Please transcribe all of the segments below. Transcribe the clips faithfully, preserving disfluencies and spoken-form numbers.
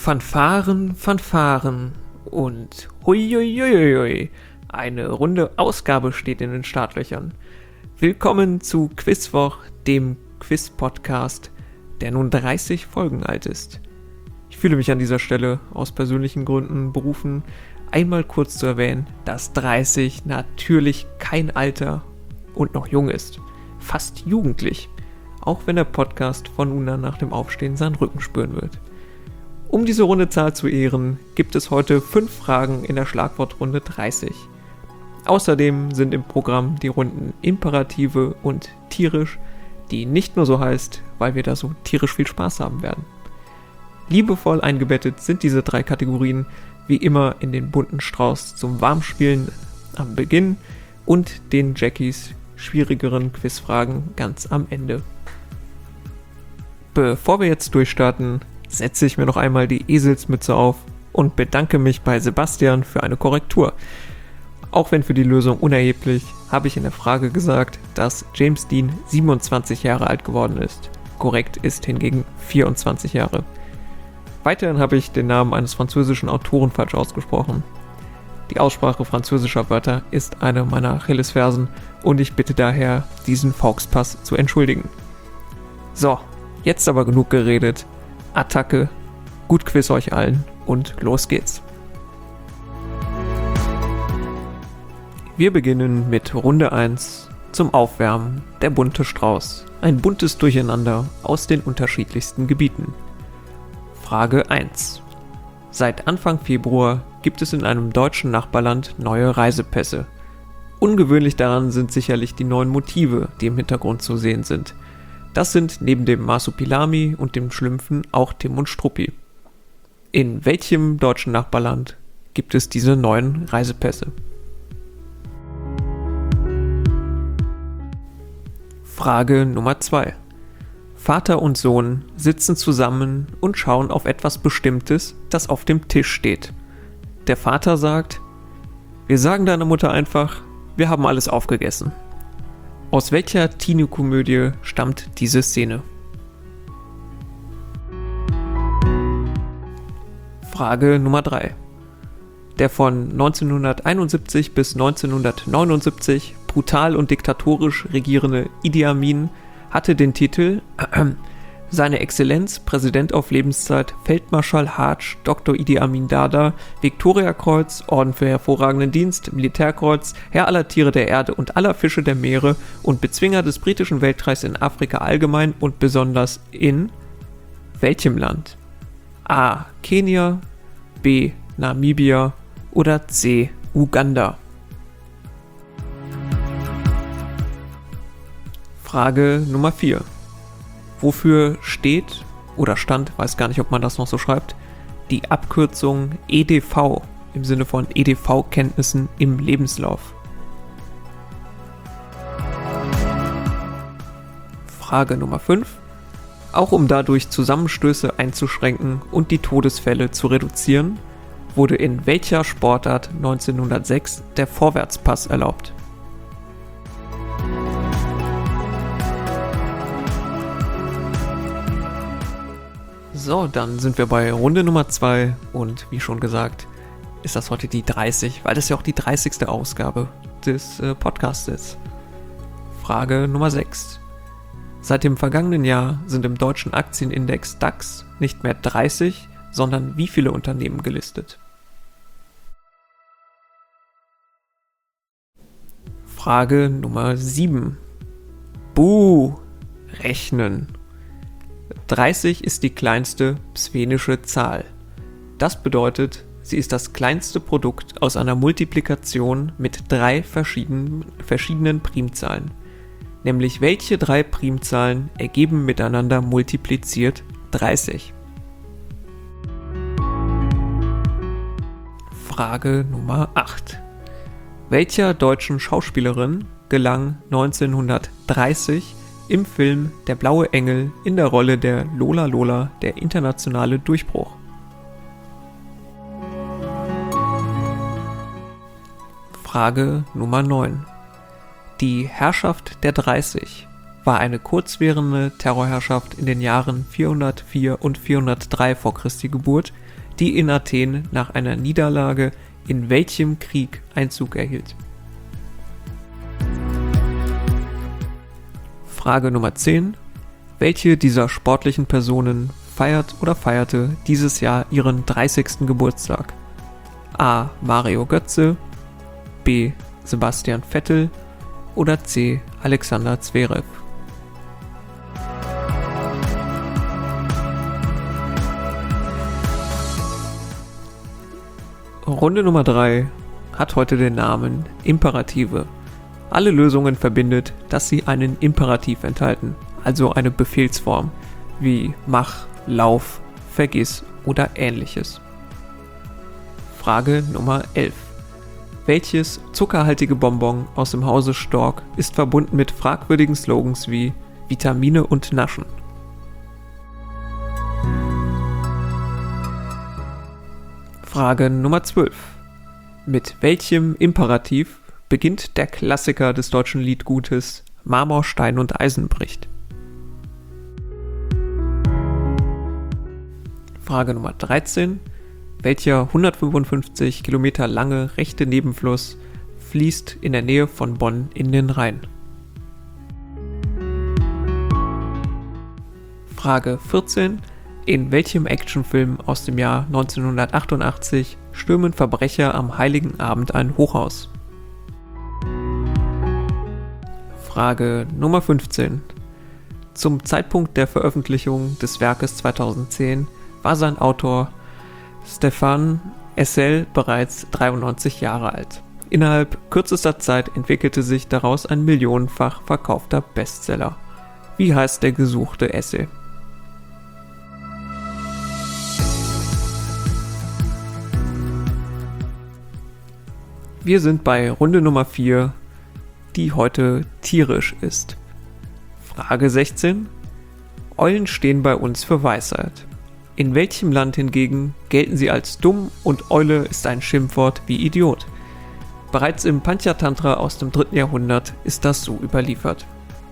Fanfaren, Fanfaren und huiuiuiui, eine runde Ausgabe steht in den Startlöchern. Willkommen zu Quizwoch, dem Quiz-Podcast, der nun dreißig Folgen alt ist. Ich fühle mich an dieser Stelle aus persönlichen Gründen berufen, einmal kurz zu erwähnen, dass dreißig natürlich kein Alter und noch jung ist. Fast jugendlich, auch wenn der Podcast von nun an nach dem Aufstehen seinen Rücken spüren wird. Um diese runde Zahl zu ehren, gibt es heute fünf Fragen in der Schlagwortrunde dreißig. Außerdem sind im Programm die Runden Imperative und Tierisch, die nicht nur so heißt, weil wir da so tierisch viel Spaß haben werden. Liebevoll eingebettet sind diese drei Kategorien wie immer in den bunten Strauß zum Warmspielen am Beginn und den Jackies schwierigeren Quizfragen ganz am Ende. Bevor wir jetzt durchstarten, setze ich mir noch einmal die Eselsmütze auf und bedanke mich bei Sebastian für eine Korrektur. Auch wenn für die Lösung unerheblich, habe ich in der Frage gesagt, dass James Dean siebenundzwanzig Jahre alt geworden ist. Korrekt ist hingegen vierundzwanzig Jahre. Weiterhin habe ich den Namen eines französischen Autoren falsch ausgesprochen. Die Aussprache französischer Wörter ist eine meiner Achillesfersen und ich bitte daher, diesen Fauxpass zu entschuldigen. So, jetzt aber genug geredet. Attacke, gut Quiz euch allen und los geht's. Wir beginnen mit Runde eins zum Aufwärmen, der bunte Strauß. Ein buntes Durcheinander aus den unterschiedlichsten Gebieten. Frage eins. Seit Anfang Februar gibt es in einem deutschen Nachbarland neue Reisepässe. Ungewöhnlich daran sind sicherlich die neuen Motive, die im Hintergrund zu sehen sind. Das sind neben dem Masupilami und dem Schlümpfen auch Tim und Struppi. In welchem deutschen Nachbarland gibt es diese neuen Reisepässe? Frage Nummer zwei. Vater und Sohn sitzen zusammen und schauen auf etwas Bestimmtes, das auf dem Tisch steht. Der Vater sagt: Wir sagen deiner Mutter einfach, wir haben alles aufgegessen. Aus welcher Teenie-Komödie stammt diese Szene? Frage Nummer drei. Der von neunzehnhunderteinundsiebzig bis neunzehnhundertneunundsiebzig brutal und diktatorisch regierende Idi Amin hatte den Titel äh, Seine Exzellenz, Präsident auf Lebenszeit, Feldmarschall Haj, Doktor Idi Amin Dada, Viktoriakreuz, Orden für hervorragenden Dienst, Militärkreuz, Herr aller Tiere der Erde und aller Fische der Meere und Bezwinger des britischen Weltreichs in Afrika allgemein und besonders in welchem Land? A. Kenia, B. Namibia oder C. Uganda? Frage Nummer vier. Wofür steht oder stand, weiß gar nicht, ob man das noch so schreibt, die Abkürzung E D V im Sinne von E D V-Kenntnissen im Lebenslauf? Frage Nummer fünf. Auch um dadurch Zusammenstöße einzuschränken und die Todesfälle zu reduzieren, wurde in welcher Sportart neunzehnhundertsechs der Vorwärtspass erlaubt? So, dann sind wir bei Runde Nummer zwei und wie schon gesagt, ist das heute die dreißig, weil das ja auch die dreißigste Ausgabe des äh, Podcasts ist. Frage Nummer sechs. Seit dem vergangenen Jahr sind im deutschen Aktienindex DAX nicht mehr dreißig, sondern wie viele Unternehmen gelistet? Frage Nummer sieben. Buh, rechnen. dreißig ist die kleinste psvenische Zahl. Das bedeutet, sie ist das kleinste Produkt aus einer Multiplikation mit drei verschiedenen, verschiedenen Primzahlen. Nämlich welche drei Primzahlen ergeben miteinander multipliziert dreißig? Frage Nummer acht. Welcher deutschen Schauspielerin gelang neunzehnhundertdreißig im Film Der blaue Engel in der Rolle der Lola Lola der internationale Durchbruch? Frage Nummer neun. Die Herrschaft der dreißig war eine kurzwährende Terrorherrschaft in den Jahren vierhundertvier und vierhundertdrei vor Christi Geburt, die in Athen nach einer Niederlage in welchem Krieg Einzug erhielt? Frage Nummer zehn. Welche dieser sportlichen Personen feiert oder feierte dieses Jahr ihren dreißigsten Geburtstag? A. Mario Götze, B. Sebastian Vettel oder C. Alexander Zverev? Runde Nummer drei hat heute den Namen Imperative. Alle Lösungen verbindet, dass sie einen Imperativ enthalten, also eine Befehlsform, wie mach, lauf, vergiss oder ähnliches. Frage Nummer elf. Welches zuckerhaltige Bonbon aus dem Hause Stork ist verbunden mit fragwürdigen Slogans wie Vitamine und Naschen? Frage Nummer zwölf. Mit welchem Imperativ beginnt der Klassiker des deutschen Liedgutes Marmor, Stein und Eisen bricht? Frage Nummer dreizehn. Welcher hundertfünfundfünfzig Kilometer lange rechte Nebenfluss fließt in der Nähe von Bonn in den Rhein? Frage vierzehn. In welchem Actionfilm aus dem Jahr neunzehnhundertachtundachtzig stürmen Verbrecher am Heiligen Abend ein Hochhaus? Frage Nummer fünfzehn. Zum Zeitpunkt der Veröffentlichung des Werkes zweitausendzehn war sein Autor Stéphane Hessel bereits dreiundneunzig Jahre alt. Innerhalb kürzester Zeit entwickelte sich daraus ein millionenfach verkaufter Bestseller. Wie heißt der gesuchte Essay? Wir sind bei Runde Nummer vier, die heute tierisch ist. Frage sechzehn. Eulen stehen bei uns für Weisheit. In welchem Land hingegen gelten sie als dumm und Eule ist ein Schimpfwort wie Idiot? Bereits im Panchatantra aus dem dritten Jahrhundert ist das so überliefert.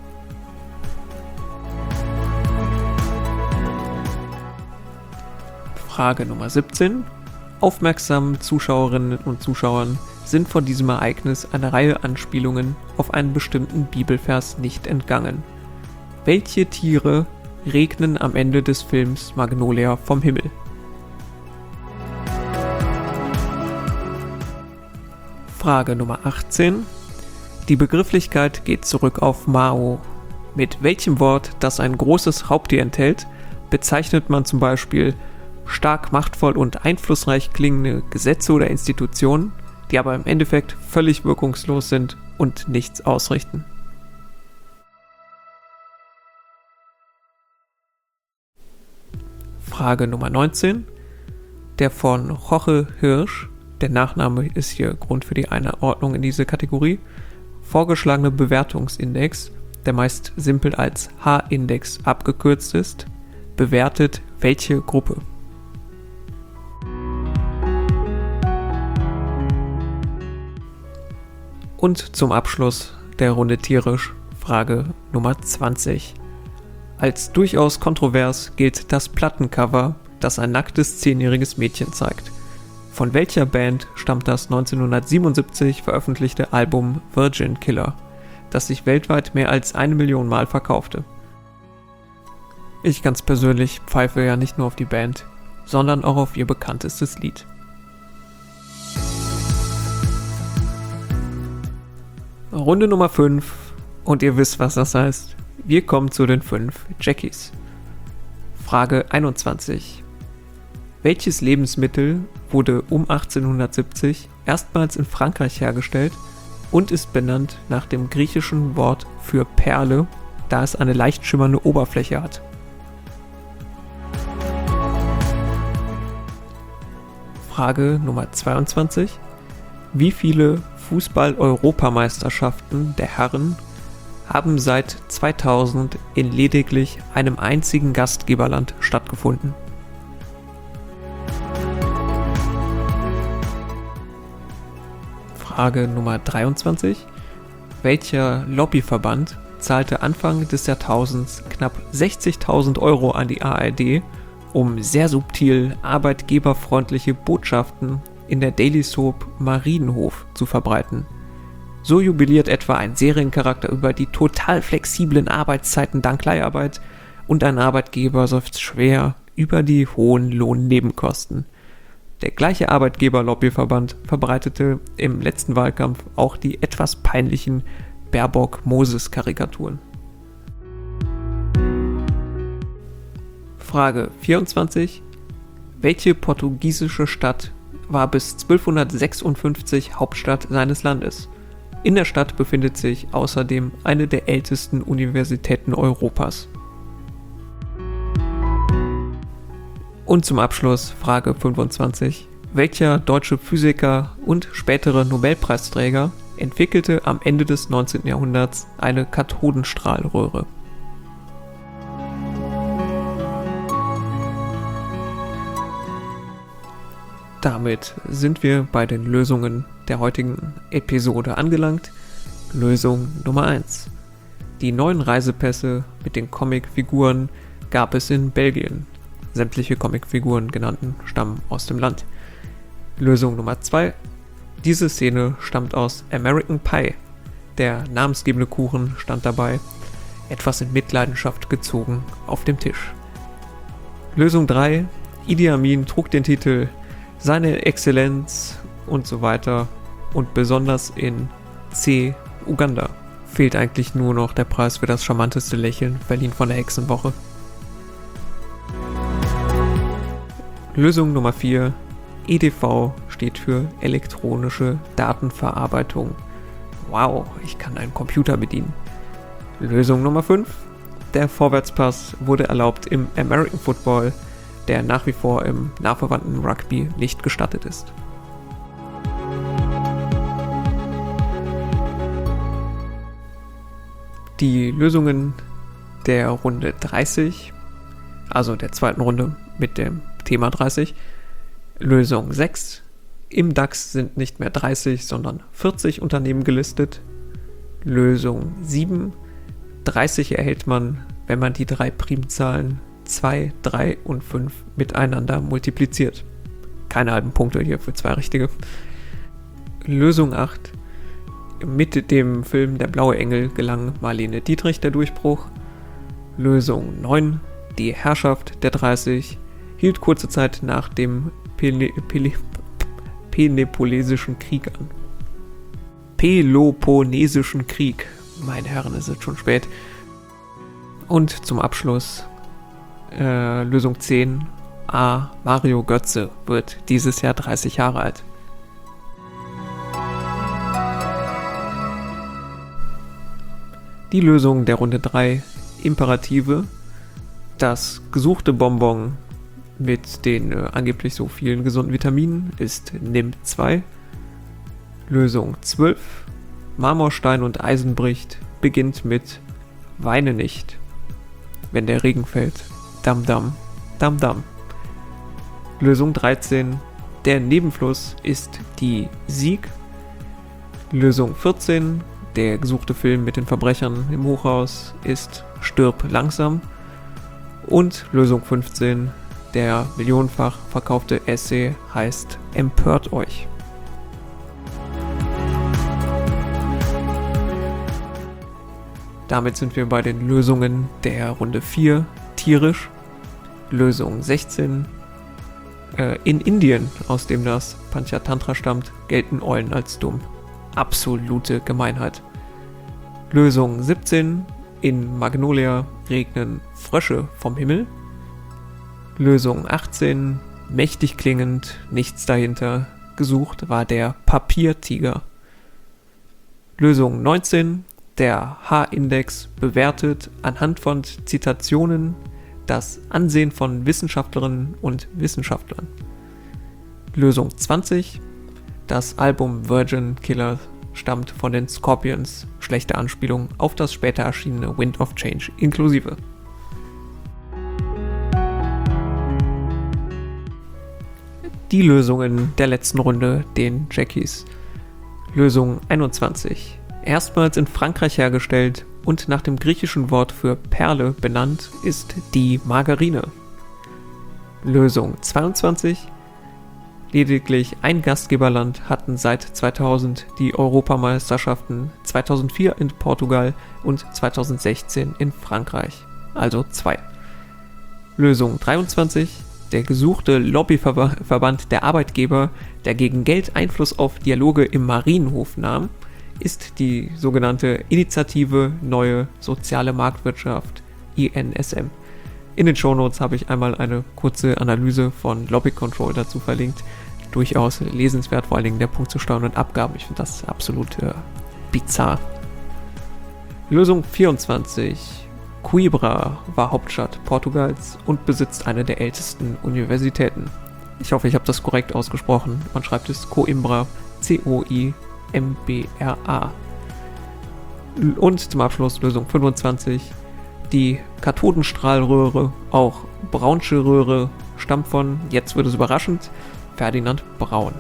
Frage Nummer siebzehn. Aufmerksamen Zuschauerinnen und Zuschauern sind von diesem Ereignis eine Reihe Anspielungen auf einen bestimmten Bibelvers nicht entgangen. Welche Tiere regnen am Ende des Films Magnolia vom Himmel? Frage Nummer achtzehn. Die Begrifflichkeit geht zurück auf Mao. Mit welchem Wort, das ein großes Raubtier enthält, bezeichnet man zum Beispiel stark machtvoll und einflussreich klingende Gesetze oder Institutionen, die aber im Endeffekt völlig wirkungslos sind und nichts ausrichten? Frage Nummer neunzehn. Der von Jorge Hirsch, der Nachname ist hier Grund für die Einordnung in diese Kategorie, vorgeschlagene Bewertungsindex, der meist simpel als H-Index abgekürzt ist, bewertet welche Gruppe? Und zum Abschluss der Runde tierisch Frage Nummer zwanzig. Als durchaus kontrovers gilt das Plattencover, das ein nacktes zehnjähriges Mädchen zeigt. Von welcher Band stammt das neunzehnhundertsiebenundsiebzig veröffentlichte Album Virgin Killer, das sich weltweit mehr als eine Million Mal verkaufte? Ich ganz persönlich pfeife ja nicht nur auf die Band, sondern auch auf ihr bekanntestes Lied. Runde Nummer fünf und ihr wisst, was das heißt. Wir kommen zu den fünf Jackies. Frage einundzwanzig. Welches Lebensmittel wurde um achtzehnhundertsiebzig erstmals in Frankreich hergestellt und ist benannt nach dem griechischen Wort für Perle, da es eine leicht schimmernde Oberfläche hat? Frage Nummer zweiundzwanzig. Wie viele Fußball-Europameisterschaften der Herren haben seit zweitausend in lediglich einem einzigen Gastgeberland stattgefunden? Frage Nummer dreiundzwanzig. Welcher Lobbyverband zahlte Anfang des Jahrtausends knapp sechzigtausend Euro an die A R D, um sehr subtil arbeitgeberfreundliche Botschaften in der Daily Soap Marienhof zu verbreiten. So jubiliert etwa ein Seriencharakter über die total flexiblen Arbeitszeiten dank Leiharbeit und ein Arbeitgeber seufzt schwer über die hohen Lohnnebenkosten. Der gleiche Arbeitgeber-Lobbyverband verbreitete im letzten Wahlkampf auch die etwas peinlichen Baerbock-Moses-Karikaturen. Frage vierundzwanzig. Welche portugiesische Stadt war bis zwölfhundertsechsundfünfzig Hauptstadt seines Landes? In der Stadt befindet sich außerdem eine der ältesten Universitäten Europas. Und zum Abschluss Frage fünfundzwanzig. Welcher deutsche Physiker und spätere Nobelpreisträger entwickelte am Ende des neunzehnten Jahrhunderts eine Kathodenstrahlröhre? Damit sind wir bei den Lösungen der heutigen Episode angelangt. Lösung Nummer eins. Die neuen Reisepässe mit den Comicfiguren gab es in Belgien. Sämtliche Comicfiguren genannten stammen aus dem Land. Lösung Nummer zwei. Diese Szene stammt aus American Pie. Der namensgebende Kuchen stand dabei, etwas in Mitleidenschaft gezogen, auf dem Tisch. Lösung drei. Idi Amin trug den Titel Seine Exzellenz und so weiter und besonders in C. Uganda. Fehlt eigentlich nur noch der Preis für das charmanteste Lächeln, verliehen von der Hexenwoche. Lösung Nummer vier. E D V steht für elektronische Datenverarbeitung. Wow, ich kann einen Computer bedienen. Lösung Nummer fünf. Der Vorwärtspass wurde erlaubt im American Football, der nach wie vor im nachverwandten Rugby nicht gestattet ist. Die Lösungen der Runde dreißig, also der zweiten Runde mit dem Thema dreißig. Lösung sechs. Im DAX sind nicht mehr dreißig, sondern vierzig Unternehmen gelistet. Lösung sieben. dreißig erhält man, wenn man die drei Primzahlen zwei, drei und fünf miteinander multipliziert. Keine halben Punkte hier für zwei richtige. Lösung acht. Mit dem Film Der blaue Engel gelang Marlene Dietrich der Durchbruch. Lösung neun. Die Herrschaft der dreißig hielt kurze Zeit nach dem Pele- Pele- Peloponnesischen Krieg an. Peloponnesischen Krieg. Meine Herren, es ist schon spät. Und zum Abschluss äh, Lösung zehn. A. Mario Götze wird dieses Jahr dreißig Jahre alt. Die Lösung der Runde drei. Imperative. Das gesuchte Bonbon mit den äh, angeblich so vielen gesunden Vitaminen ist N I M zwei. Lösung zwölf. Marmorstein und Eisen bricht beginnt mit Weine nicht, wenn der Regen fällt. Dam dam, dam dam. Lösung dreizehn. Der Nebenfluss ist die Sieg. Lösung vierzehn. Der gesuchte Film mit den Verbrechern im Hochhaus ist Stirb langsam. Und Lösung fünfzehn. Der millionenfach verkaufte Essay heißt Empört euch. Damit sind wir bei den Lösungen der Runde vier. Tierisch. Lösung sechzehn. Äh, in Indien, aus dem das Panchatantra stammt, gelten Eulen als dumm. Absolute Gemeinheit. Lösung siebzehn. In Magnolia regnen Frösche vom Himmel. Lösung achtzehn. Mächtig klingend, nichts dahinter. Gesucht war der Papiertiger. Lösung neunzehn. Der H-Index bewertet anhand von Zitationen das Ansehen von Wissenschaftlerinnen und Wissenschaftlern. Lösung zwanzig. Das Album Virgin Killer stammt von den Scorpions. Schlechte Anspielung auf das später erschienene Wind of Change inklusive. Die Lösungen der letzten Runde, den Jackies. Lösung einundzwanzig. Erstmals in Frankreich hergestellt und nach dem griechischen Wort für Perle benannt ist die Margarine. Lösung zweiundzwanzig. Lediglich ein Gastgeberland hatten seit zweitausend die Europameisterschaften, zweitausendvier in Portugal und zweitausendsechzehn in Frankreich, also zwei. Lösung dreiundzwanzig. Der gesuchte Lobbyverband der Arbeitgeber, der gegen Geld Einfluss auf Dialoge im Marienhof nahm, ist die sogenannte Initiative Neue Soziale Marktwirtschaft, I N S M. In den Shownotes habe ich einmal eine kurze Analyse von Lobby Control dazu verlinkt. Durchaus lesenswert, vor allen Dingen der Punkt zu Steuern und Abgaben. Ich finde das absolut äh, bizarr. Lösung vierundzwanzig. Coimbra war Hauptstadt Portugals und besitzt eine der ältesten Universitäten. Ich hoffe, ich habe das korrekt ausgesprochen. Man schreibt es Coimbra, C O I M B R A. Und zum Abschluss Lösung fünfundzwanzig. Die Kathodenstrahlröhre, auch Braunsche Röhre, stammt von, jetzt wird es überraschend, Ferdinand Braun.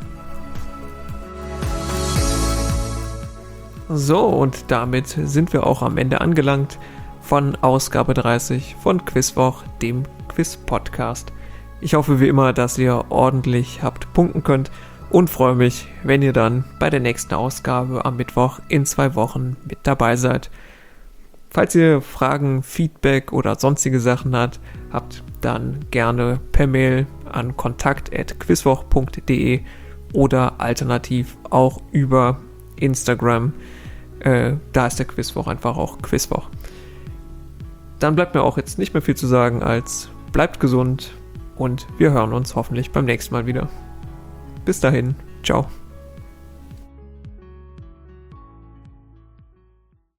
So, und damit sind wir auch am Ende angelangt von Ausgabe dreißig von Quizwoch, dem Quiz-Podcast. Ich hoffe wie immer, dass ihr ordentlich habt punkten könnt und freue mich, wenn ihr dann bei der nächsten Ausgabe am Mittwoch in zwei Wochen mit dabei seid. Falls ihr Fragen, Feedback oder sonstige Sachen habt, habt dann gerne per Mail an kontakt at quizwoch punkt de oder alternativ auch über Instagram. Äh, da ist der Quizwoch einfach auch Quizwoch. Dann bleibt mir auch jetzt nicht mehr viel zu sagen als bleibt gesund und wir hören uns hoffentlich beim nächsten Mal wieder. Bis dahin, ciao.